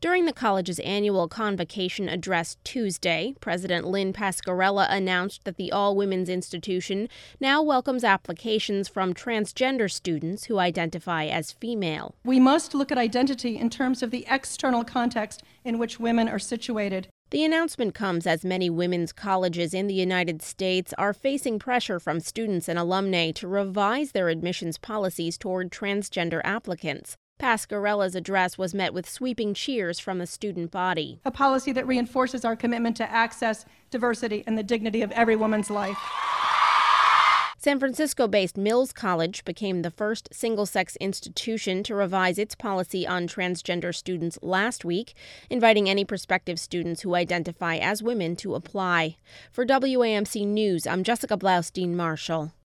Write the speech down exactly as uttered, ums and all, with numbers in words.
During the college's annual convocation address Tuesday, President Lynn Pasquarella announced that the all-women's institution now welcomes applications from transgender students who identify as female. We must look at identity in terms of the external context in which women are situated. The announcement comes as many women's colleges in the United States are facing pressure from students and alumni to revise their admissions policies toward transgender applicants. Pasquarella's address was met with sweeping cheers from the student body. A policy that reinforces our commitment to access, diversity, and the dignity of every woman's life. San Francisco-based Mills College became the first single-sex institution to revise its policy on transgender students last week, inviting any prospective students who identify as women to apply. For W A M C News, I'm Jessica Blaustein Marshall.